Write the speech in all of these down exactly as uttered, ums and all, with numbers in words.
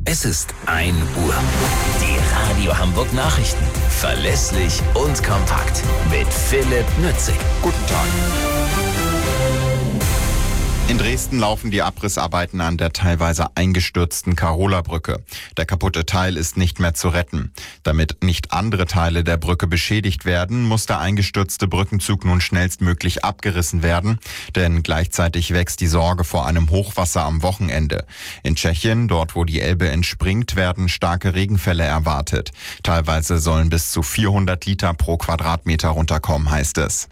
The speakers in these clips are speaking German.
Es ist ein Uhr. Die Radio Hamburg Nachrichten. Verlässlich und kompakt. Mit Philipp Nützig. Guten Tag. In Dresden laufen die Abrissarbeiten an der teilweise eingestürzten Karola-Brücke. Der kaputte Teil ist nicht mehr zu retten. Damit nicht andere Teile der Brücke beschädigt werden, muss der eingestürzte Brückenzug nun schnellstmöglich abgerissen werden, denn gleichzeitig wächst die Sorge vor einem Hochwasser am Wochenende. In Tschechien, dort wo die Elbe entspringt, werden starke Regenfälle erwartet. Teilweise sollen bis zu vierhundert Liter pro Quadratmeter runterkommen, heißt es.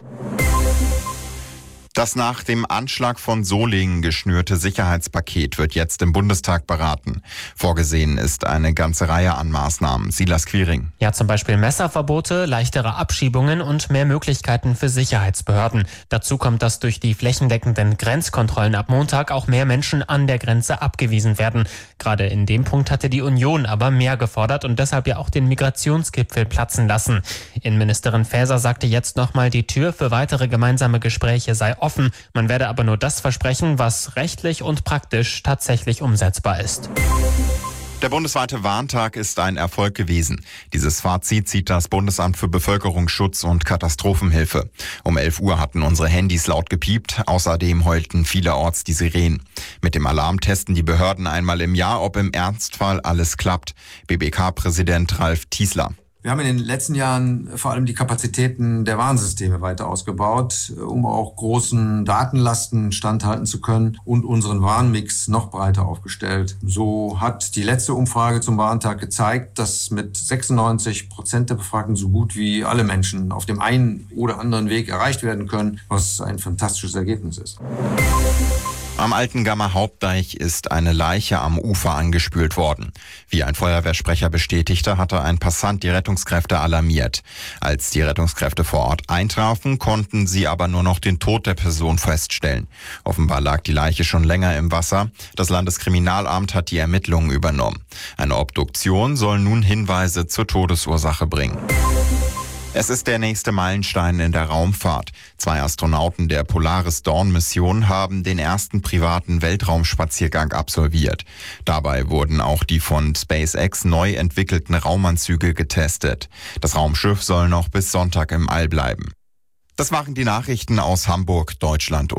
Das nach dem Anschlag von Solingen geschnürte Sicherheitspaket wird jetzt im Bundestag beraten. Vorgesehen ist eine ganze Reihe an Maßnahmen. Silas Quiring. Ja, zum Beispiel Messerverbote, leichtere Abschiebungen und mehr Möglichkeiten für Sicherheitsbehörden. Dazu kommt, dass durch die flächendeckenden Grenzkontrollen ab Montag auch mehr Menschen an der Grenze abgewiesen werden. Gerade in dem Punkt hatte die Union aber mehr gefordert und deshalb ja auch den Migrationsgipfel platzen lassen. Innenministerin Faeser sagte jetzt nochmal, die Tür für weitere gemeinsame Gespräche sei offen. Man werde aber nur das versprechen, was rechtlich und praktisch tatsächlich umsetzbar ist. Der bundesweite Warntag ist ein Erfolg gewesen. Dieses Fazit zieht das Bundesamt für Bevölkerungsschutz und Katastrophenhilfe. Um elf Uhr hatten unsere Handys laut gepiept. Außerdem heulten vielerorts die Sirenen. Mit dem Alarm testen die Behörden einmal im Jahr, ob im Ernstfall alles klappt. B B K-Präsident Ralf Tiesler. Wir haben in den letzten Jahren vor allem die Kapazitäten der Warnsysteme weiter ausgebaut, um auch großen Datenlasten standhalten zu können und unseren Warnmix noch breiter aufgestellt. So hat die letzte Umfrage zum Warntag gezeigt, dass mit sechsundneunzig Prozent der Befragten so gut wie alle Menschen auf dem einen oder anderen Weg erreicht werden können, was ein fantastisches Ergebnis ist. Am alten Gammer Hauptdeich ist eine Leiche am Ufer angespült worden. Wie ein Feuerwehrsprecher bestätigte, hatte ein Passant die Rettungskräfte alarmiert. Als die Rettungskräfte vor Ort eintrafen, konnten sie aber nur noch den Tod der Person feststellen. Offenbar lag die Leiche schon länger im Wasser. Das Landeskriminalamt hat die Ermittlungen übernommen. Eine Obduktion soll nun Hinweise zur Todesursache bringen. Es ist der nächste Meilenstein in der Raumfahrt. Zwei Astronauten der Polaris-Dawn-Mission haben den ersten privaten Weltraumspaziergang absolviert. Dabei wurden auch die von SpaceX neu entwickelten Raumanzüge getestet. Das Raumschiff soll noch bis Sonntag im All bleiben. Das waren die Nachrichten aus Hamburg, Deutschland.